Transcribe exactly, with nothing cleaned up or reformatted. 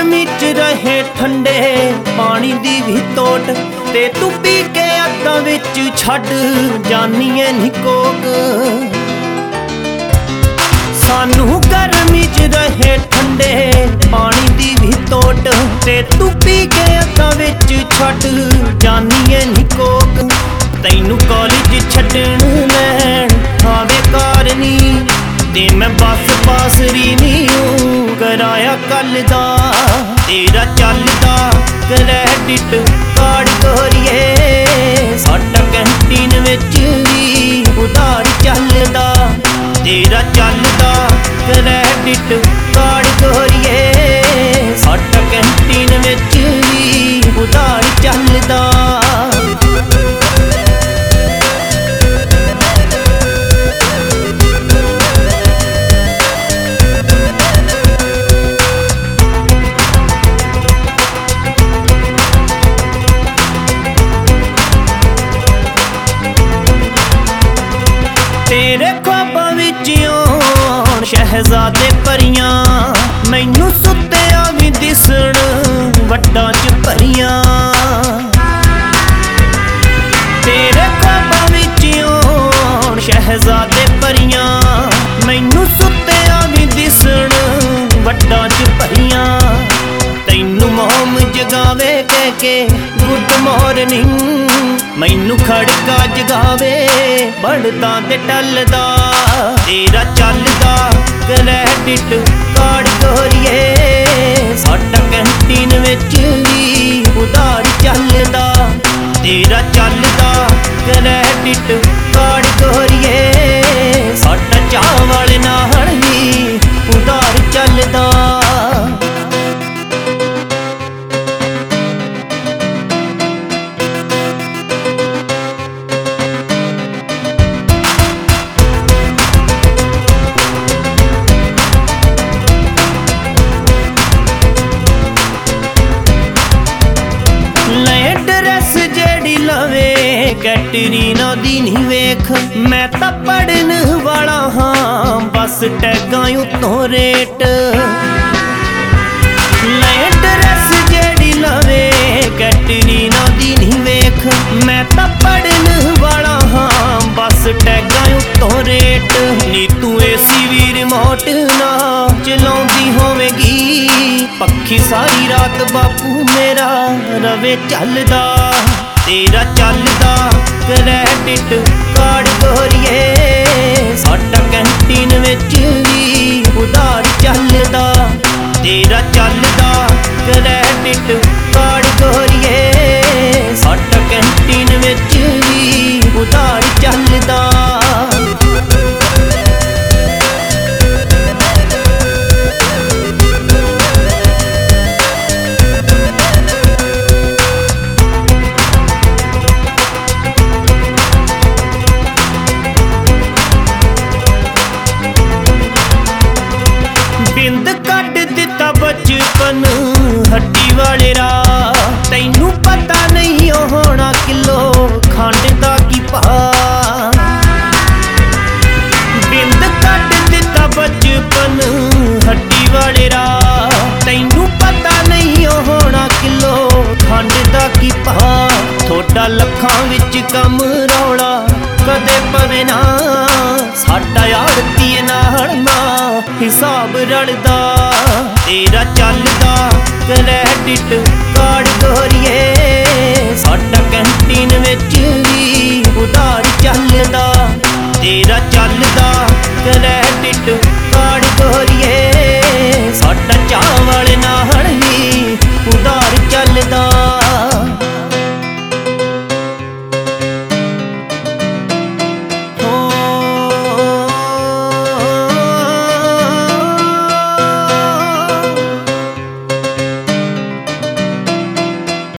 गर्मी च रहे ठंडे पानी दी भी तोट ते तू पी के अद्धा विच छड्ड जानी ऐ नी कोक। सानू गर्मी च रहे ठंडे पानी दी भी तोट ते तू पी के अद्धा विच छड्ड जानी ऐ नी कोक। तैनू कॉलेज छड्डण लैण आवे कार नी ते मैं बस पास रीनी हूँ कराया कल दा तेरा चलदा क्रैडिट कार्ड गोरिए साडा कैंटीन विच भी उधार चलदा तेरा चलदा क्रैडिट कार्ड गोरिए साडा कैंटीन विच भी उधार चलदा। तेरे ख्वाबां विच आउण शहजादे परियां मैनू सुत्तिया भी दिसण वड्डां च परियां। तेरे ख्वाबां विच आउण शहजादे परियां मैनू सुत्तिया भी दिसण वड्डां च परियां। तैनू मोम जगावे कह के गुड मॉर्निंग मैनू खड़का जगावे बढ़दा ते टलदा तेरा चलदा क्रैडिट कार्ड गोरिए साडा कैंटीन विच भी उधार चलदा तेरा चलदा क्रैडिट कार्ड गोरिए साडा चाह वाले नाल भी उधार चलदा। कैटरीना दी नी वेख मैं तां पढ़न वाला हाँ बस टैगां उत्तों रेट। नए ड्रैस जेड़ी लवे कैटरीना दी नी वेख मैं तां पढ़न वाला हाँ बस टैगां उत्तों रेट। नी तू एसी भी रिमोट ना चलाउंदी होवेगी पक्खी सारी रात बापू मेरा रवे चलदा तेरा चलदा क्रैडिट कार्ड गोरिए साडा कैंटीन विच भी उधार चलदा तेरा चलदा क्रैडिट कार्ड गोरिए साडा कैंटीन विच भी उधार चलदा। बिंद कट दिता बचपन हड्डी वाले रा तैनू पता नहीं होना किलो खंड दा की भाव। बिंद कट दिता बचपन हड्डी वाले रा तैनू पता नहीं होना किलो खंड दा की भाव। थोड़ा लखां विच कम रौला कदे पवे ना साडा आड़ती नाल ना हिसाब रलदा तेरा चलदा क्रैडिट कार्ड गोरिए साडा कैंटीन विच भी उधार चलदा तेरा चलदा क्रैडिट कार्ड गोरिए